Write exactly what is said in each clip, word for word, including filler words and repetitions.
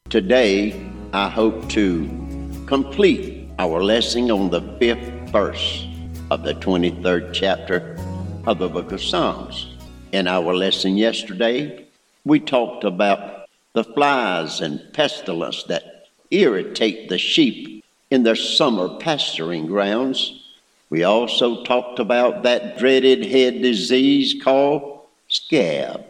Today, I hope to complete our lesson on the fifth verse of the twenty-third chapter of the book of Psalms. In our lesson yesterday, we talked about the flies and pestilence that irritate the sheep in their summer pasturing grounds. We also talked about that dreaded head disease called scab.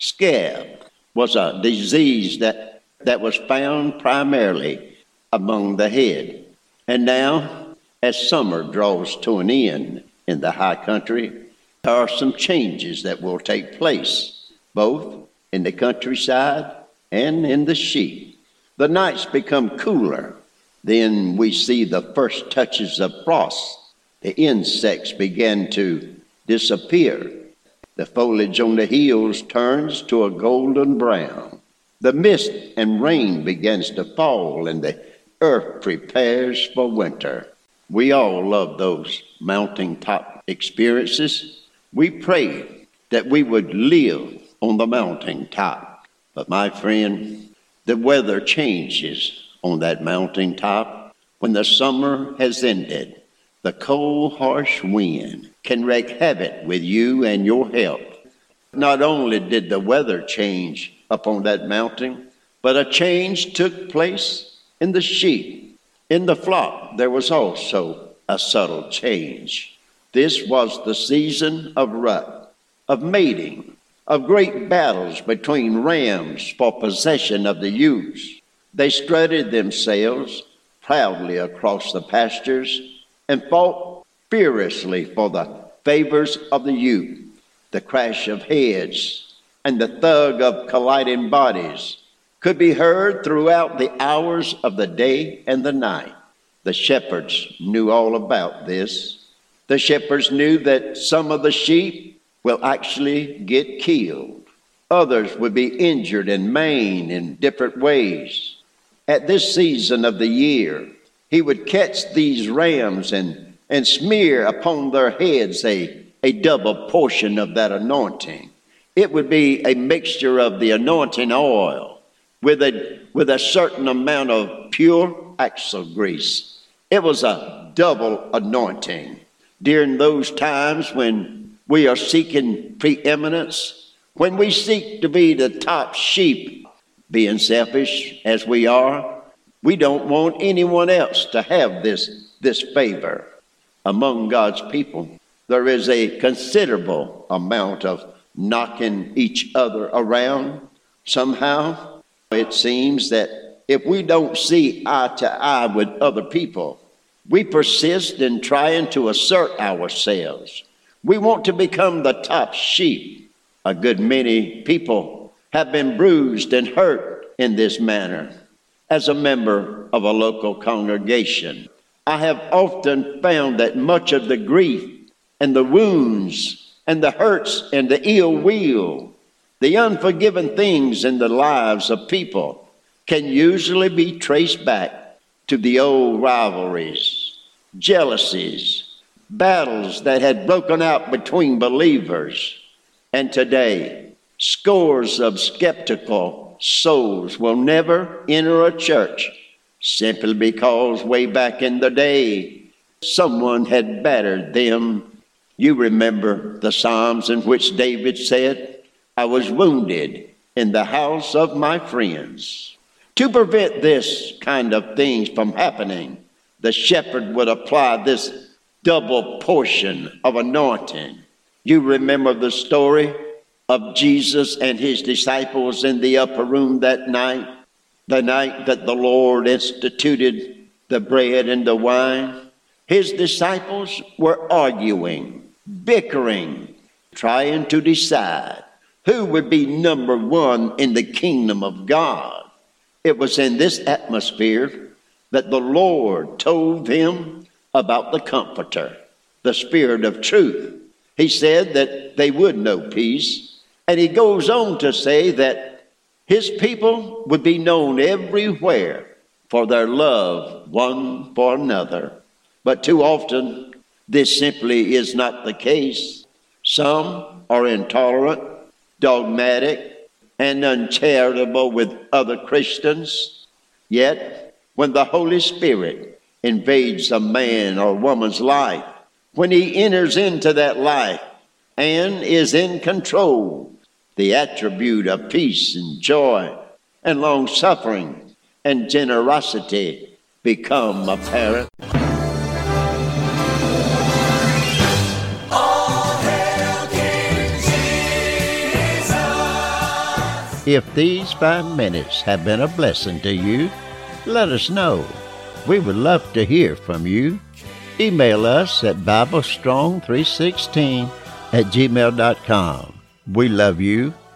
Scab was a disease that, that was found primarily among the head. And now, as summer draws to an end in the high country, there are some changes that will take place, both in the countryside and in the sheep. The nights become cooler. Then we see the first touches of frost. The insects begin to disappear. The foliage on the hills turns to a golden brown. The mist and rain begins to fall, and the earth prepares for winter. We all love those mountaintop experiences. We pray that we would live on the mountaintop. But my friend, the weather changes on that mountaintop. When the summer has ended, the cold, harsh wind can wreak havoc with you and your health. Not only did the weather change up on that mountain, but a change took place in the sheep. In the flock, there was also a subtle change. This was the season of rut, of mating, of great battles between rams for possession of the ewes. They strutted themselves proudly across the pastures and fought furiously for the favors of the ewe. The crash of heads and the thud of colliding bodies could be heard throughout the hours of the day and the night. The shepherds knew all about this. The shepherds knew that some of the sheep will actually get killed. Others would be injured and maimed in different ways. At this season of the year, he would catch these rams and, and smear upon their heads a, a double portion of that anointing. It would be a mixture of the anointing oil with a, with a certain amount of pure axle grease. It was a double anointing. During those times when we are seeking preeminence, when we seek to be the top sheep, being selfish as we are, we don't want anyone else to have this, this favor. Among God's people, there is a considerable amount of knocking each other around. Somehow, it seems that if we don't see eye to eye with other people, we persist in trying to assert ourselves. We want to become the top sheep. A good many people have been bruised and hurt in this manner. As a member of a local congregation, I have often found that much of the grief and the wounds and the hurts and the ill will, the unforgiven things in the lives of people can usually be traced back to the old rivalries, jealousies, battles that had broken out between believers. And today, scores of skeptical souls will never enter a church simply because way back in the day, someone had battered them. You remember the Psalms in which David said, "I was wounded in the house of my friends." To prevent this kind of things from happening, the shepherd would apply this double portion of anointing. You remember the story of Jesus and his disciples in the upper room that night, the night that the Lord instituted the bread and the wine. His disciples were arguing, bickering, trying to decide who would be number one in the kingdom of God. It was in this atmosphere that the Lord told them about the Comforter, the Spirit of truth. He said that they would know peace. And he goes on to say that his people would be known everywhere for their love one for another. But too often, this simply is not the case. Some are intolerant, dogmatic, and uncharitable with other Christians. Yet, when the Holy Spirit invades a man or woman's life, when he enters into that life and is in control, the attribute of peace and joy and long-suffering and generosity become apparent. If these five minutes have been a blessing to you, let us know. We would love to hear from you. Email us at bible strong three sixteen at gmail dot com. We love you